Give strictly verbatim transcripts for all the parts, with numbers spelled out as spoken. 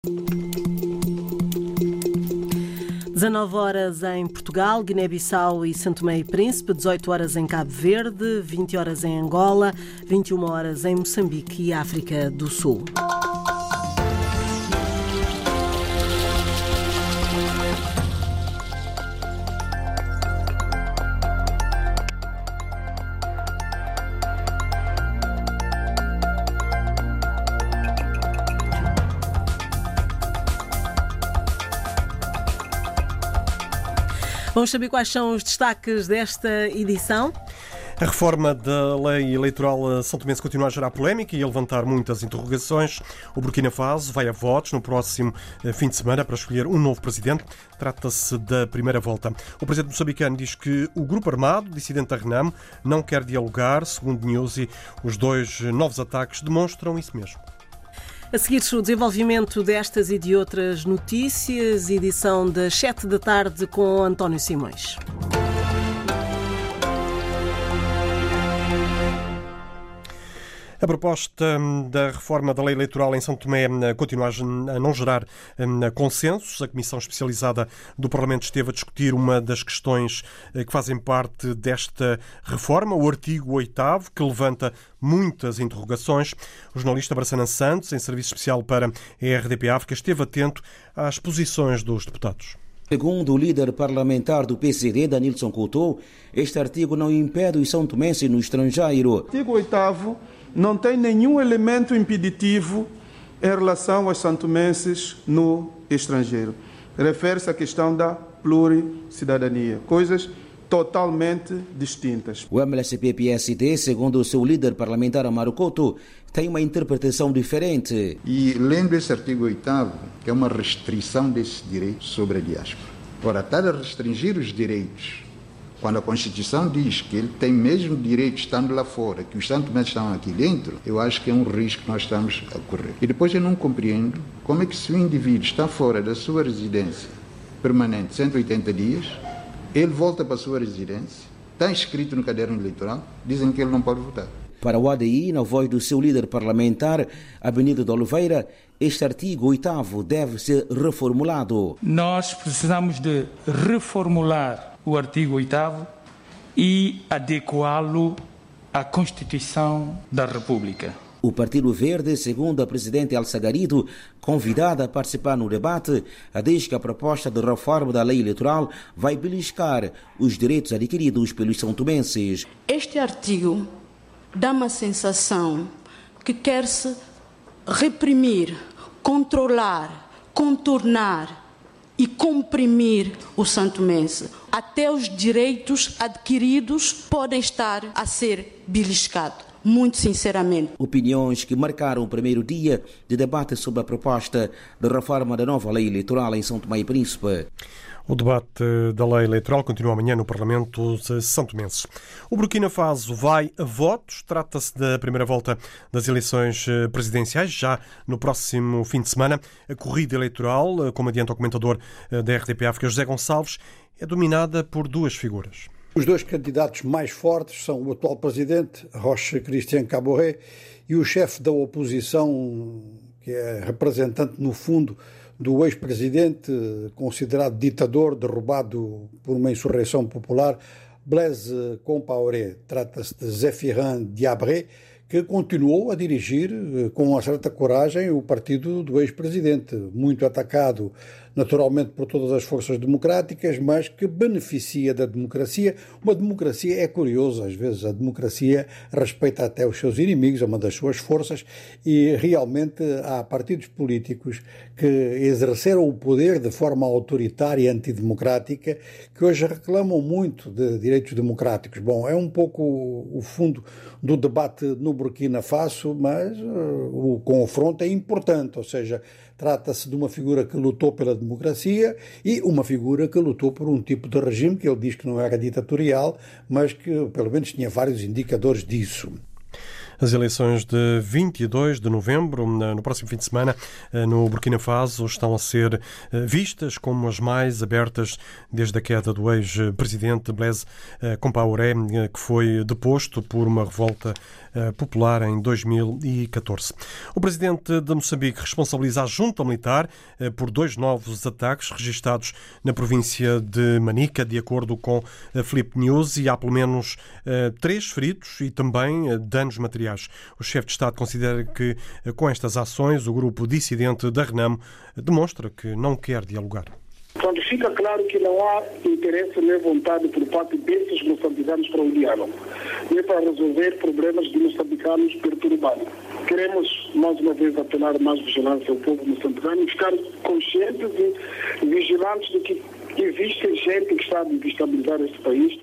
dezanove horas em Portugal, Guiné-Bissau e São Tomé e Príncipe, dezoito horas em Cabo Verde, vinte horas em Angola, vinte e uma horas em Moçambique e África do Sul. Vamos saber quais são os destaques desta edição. A reforma da lei eleitoral são tomense continua a gerar polémica e a levantar muitas interrogações. O Burkina Faso vai a votos no próximo fim de semana para escolher um novo presidente. Trata-se da primeira volta. O presidente moçambicano diz que o grupo armado, dissidente da Renamo, não quer dialogar. Segundo Newsy, os dois novos ataques demonstram isso mesmo. A seguir, o desenvolvimento destas e de outras notícias, edição das sete da tarde com António Simões. A proposta da reforma da lei eleitoral em São Tomé continua a não gerar consensos. A Comissão Especializada do Parlamento esteve a discutir uma das questões que fazem parte desta reforma, o artigo oitavo, que levanta muitas interrogações. O jornalista Brassana Santos, em serviço especial para a R D P África, esteve atento às posições dos deputados. Segundo o líder parlamentar do P C D, Danilson Couto, este artigo não impede os são tomenses no estrangeiro. O artigo oitavo não tem nenhum elemento impeditivo em relação aos santomenses no estrangeiro. Refere-se à questão da pluricidadania, coisas totalmente distintas. O M L S P P S D, segundo o seu líder parlamentar Amaro Couto, tem uma interpretação diferente. E lendo esse artigo oitavo, que é uma restrição desses direitos sobre a diáspora. Ora, estar a restringir os direitos, quando a Constituição diz que ele tem mesmo direito estando lá fora, que os santomenses estão aqui dentro, eu acho que é um risco que nós estamos a correr. E depois eu não compreendo como é que se o indivíduo está fora da sua residência permanente cento e oitenta dias, ele volta para a sua residência, está inscrito no caderno eleitoral, dizem que ele não pode votar. Para o A D I, na voz do seu líder parlamentar, Abenito de Oliveira, este artigo oitavo deve ser reformulado. Nós precisamos de reformular o artigo oitavo e adequá-lo à Constituição da República. O Partido Verde, segundo a presidente Elsa Garrido, convidada a participar no debate, diz que a proposta de reforma da lei eleitoral vai beliscar os direitos adquiridos pelos são tomenses. Este artigo dá uma sensação que quer-se reprimir, controlar, contornar e comprimir o santomense. Até os direitos adquiridos podem estar a ser beliscados, muito sinceramente. Opiniões que marcaram o primeiro dia de debate sobre a proposta de reforma da nova lei eleitoral em São Tomé e Príncipe. O debate da lei eleitoral continua amanhã no Parlamento santomenses. O Burkina Faso vai a votos. Trata-se da primeira volta das eleições presidenciais, já no próximo fim de semana. A corrida eleitoral, como adianta o comentador da R D P África, José Gonçalves, é dominada por duas figuras. Os dois candidatos mais fortes são o atual presidente, Roch Christian Kaboré, e o chefe da oposição, que é representante, no fundo, do ex-presidente, considerado ditador, derrubado por uma insurreição popular, Blaise Compaoré. Trata-se de Zéphirin Diabré, que continuou a dirigir com uma certa coragem o partido do ex-presidente, muito atacado naturalmente por todas as forças democráticas, mas que beneficia da democracia. Uma democracia é curiosa, às vezes a democracia respeita até os seus inimigos, é uma das suas forças, e realmente há partidos políticos que exerceram o poder de forma autoritária e antidemocrática, que hoje reclamam muito de direitos democráticos. Bom, é um pouco o fundo do debate no Burkina Faso, mas uh, o confronto é importante, ou seja, trata-se de uma figura que lutou pela democracia e uma figura que lutou por um tipo de regime que ele diz que não era ditatorial, mas que pelo menos tinha vários indicadores disso. As eleições de vinte e dois de novembro, no próximo fim de semana, no Burkina Faso, estão a ser vistas como as mais abertas desde a queda do ex-presidente Blaise Compaoré, que foi deposto por uma revolta popular em dois mil e catorze. O presidente de Moçambique responsabiliza a junta militar por dois novos ataques registados na província de Manica, de acordo com a Filipe News, e há pelo menos três feridos e também danos materiais. O chefe de Estado considera que, com estas ações, o grupo dissidente da Renamo demonstra que não quer dialogar. Quando fica claro que não há interesse nem vontade por parte desses moçambicanos para o diálogo, nem para resolver problemas de moçambicanos perturbados. Queremos, mais uma vez, apelar mais vigilância ao povo moçambicano e ficar conscientes e vigilantes de que existe gente que está a destabilizar este país.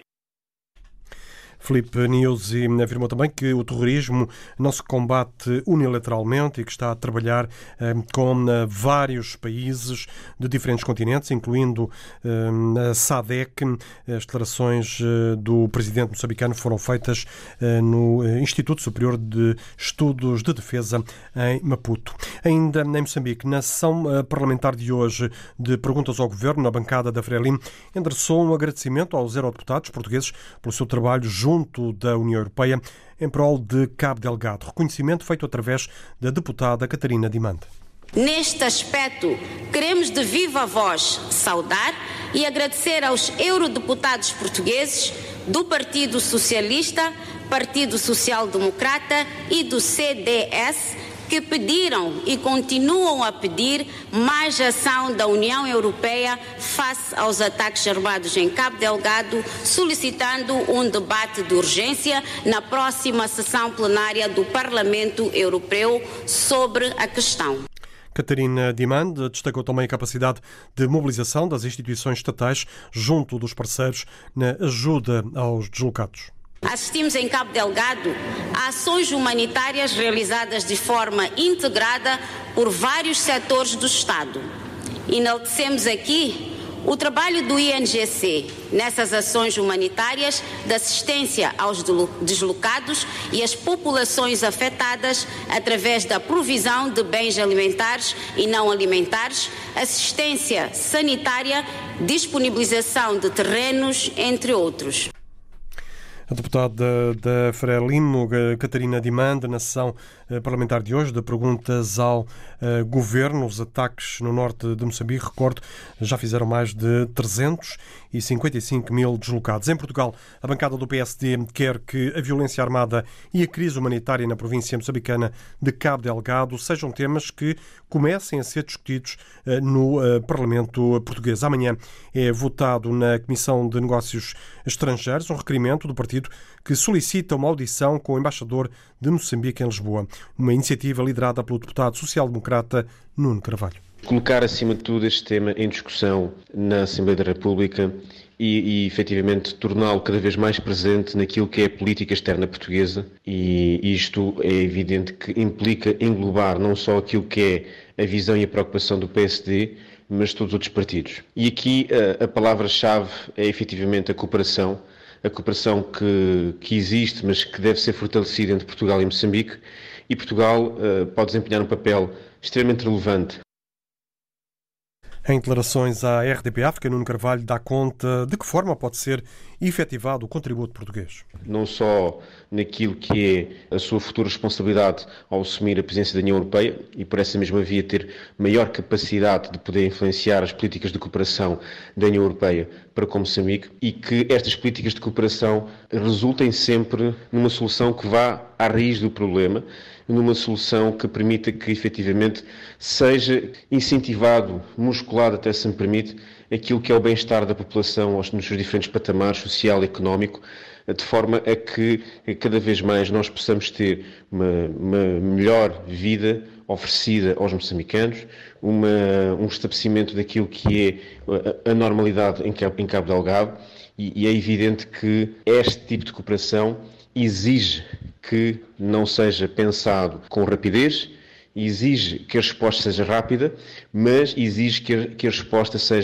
Filipe Nyusi afirmou também que o terrorismo não se combate unilateralmente e que está a trabalhar eh, com eh, vários países de diferentes continentes, incluindo eh, a SADC. As declarações eh, do presidente moçambicano foram feitas eh, no Instituto Superior de Estudos de Defesa em Maputo. Ainda em Moçambique, na sessão eh, parlamentar de hoje de perguntas ao governo, na bancada da Frelimo, endereçou um agradecimento aos eurodeputados portugueses pelo seu trabalho junto da União Europeia em prol de Cabo Delgado. Reconhecimento feito através da deputada Catarina Dimande. Neste aspecto, queremos de viva voz saudar e agradecer aos eurodeputados portugueses do Partido Socialista, Partido Social Democrata e do C D S, que pediram e continuam a pedir mais ação da União Europeia face aos ataques armados em Cabo Delgado, solicitando um debate de urgência na próxima sessão plenária do Parlamento Europeu sobre a questão. Catarina Dimande destacou também a capacidade de mobilização das instituições estatais junto dos parceiros na ajuda aos deslocados. Assistimos em Cabo Delgado a ações humanitárias realizadas de forma integrada por vários setores do Estado. Enaltecemos aqui o trabalho do I N G C nessas ações humanitárias de assistência aos deslocados e às populações afetadas através da provisão de bens alimentares e não alimentares, assistência sanitária, disponibilização de terrenos, entre outros. A deputada da Frelimo, Catarina Dimande, na sessão parlamentar de hoje de perguntas ao uh, governo. Os ataques no norte de Moçambique, recordo, já fizeram mais de trezentos e cinquenta e cinco mil deslocados. Em Portugal, a bancada do P S D quer que a violência armada e a crise humanitária na província moçambicana de Cabo Delgado sejam temas que comecem a ser discutidos uh, no uh, Parlamento português. Amanhã é votado na Comissão de Negócios Estrangeiros um requerimento do partido que solicita uma audição com o embaixador de Moçambique em Lisboa. Uma iniciativa liderada pelo deputado social-democrata Nuno Carvalho. Colocar, acima de tudo, este tema em discussão na Assembleia da República e, e efetivamente, torná-lo cada vez mais presente naquilo que é a política externa portuguesa, e isto é evidente que implica englobar não só aquilo que é a visão e a preocupação do P S D, mas de todos os outros partidos. E aqui a, a palavra-chave é efetivamente a cooperação, a cooperação que, que existe, mas que deve ser fortalecida entre Portugal e Moçambique, e Portugal uh, pode desempenhar um papel extremamente relevante. Em declarações à R D P África, Nuno Carvalho dá conta de que forma pode ser efetivado o contributo português. Não só naquilo que é a sua futura responsabilidade ao assumir a presidência da União Europeia e por essa mesma via ter maior capacidade de poder influenciar as políticas de cooperação da União Europeia para com Moçambique, e que estas políticas de cooperação resultem sempre numa solução que vá à raiz do problema, numa solução que permita que efetivamente seja incentivado, musculado, até se me permite, aquilo que é o bem-estar da população nos seus diferentes patamares, social e económico, de forma a que cada vez mais nós possamos ter uma, uma melhor vida oferecida aos moçambicanos, uma, um estabelecimento daquilo que é a, a normalidade em Cabo, em Cabo Delgado, e, e é evidente que este tipo de cooperação exige que não seja pensado com rapidez, exige que a resposta seja rápida, mas exige que a, que a resposta seja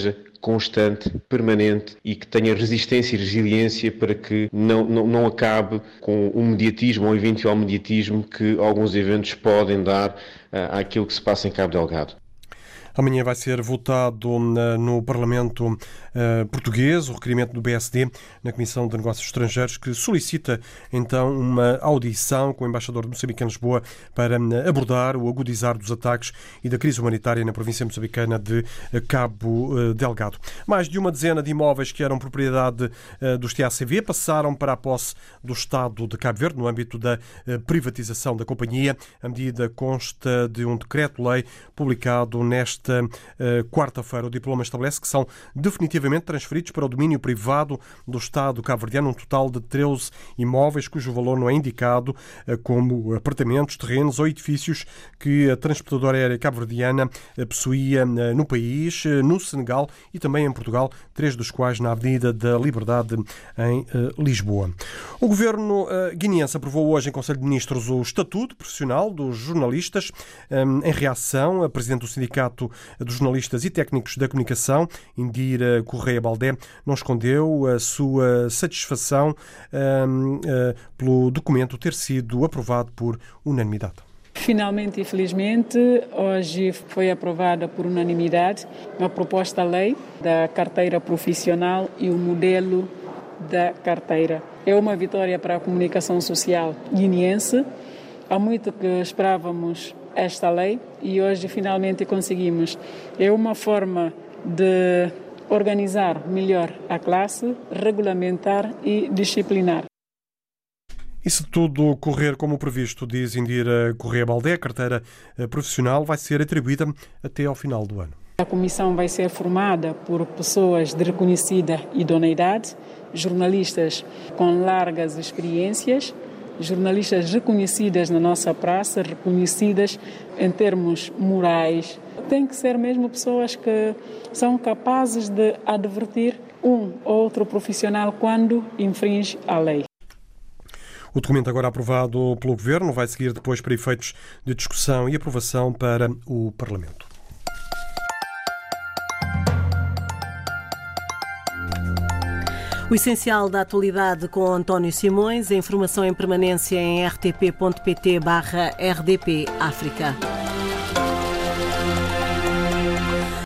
constante, permanente e que tenha resistência e resiliência para que não, não, não acabe com o mediatismo ou eventual mediatismo que alguns eventos podem dar uh, àquilo que se passa em Cabo Delgado. Amanhã vai ser votado no Parlamento uh, português o requerimento do B S D na Comissão de Negócios Estrangeiros, que solicita então uma audição com o embaixador de Moçambique em Lisboa para abordar o agudizar dos ataques e da crise humanitária na província moçambicana de Cabo uh, Delgado. Mais de uma dezena de imóveis que eram propriedade uh, dos T A C V passaram para a posse do Estado de Cabo Verde no âmbito da uh, privatização da companhia. A medida consta de um decreto-lei publicado nesta Esta uh, quarta-feira. O diploma estabelece que são definitivamente transferidos para o domínio privado do Estado cabo-verdiano um total de treze imóveis cujo valor não é indicado, uh, como apartamentos, terrenos ou edifícios que a transportadora aérea cabo-verdiana uh, possuía uh, no país, uh, no Senegal e também em Portugal, três dos quais na Avenida da Liberdade em uh, Lisboa. O governo uh, guineense aprovou hoje em Conselho de Ministros o Estatuto Profissional dos Jornalistas. Um, em reação, a Presidente do Sindicato dos Jornalistas e Técnicos da Comunicação, Indira Correia Baldé, não escondeu a sua satisfação um, uh, pelo documento ter sido aprovado por unanimidade. Finalmente e felizmente, hoje foi aprovada por unanimidade uma proposta-lei da carteira profissional e o modelo da carteira. É uma vitória para a comunicação social guineense. Há muito que esperávamos esta lei e hoje finalmente conseguimos. É uma forma de organizar melhor a classe, regulamentar e disciplinar. E se tudo correr como previsto, diz Indira Correia Baldé, a carteira profissional vai ser atribuída até ao final do ano. A comissão vai ser formada por pessoas de reconhecida idoneidade, jornalistas com largas experiências, jornalistas reconhecidas na nossa praça, reconhecidas em termos morais. Tem que ser mesmo pessoas que são capazes de advertir um ou outro profissional quando infringe a lei. O documento agora aprovado pelo Governo vai seguir depois para efeitos de discussão e aprovação para o Parlamento. O essencial da atualidade com António Simões, a informação em permanência em r t p ponto p t barra r d p África.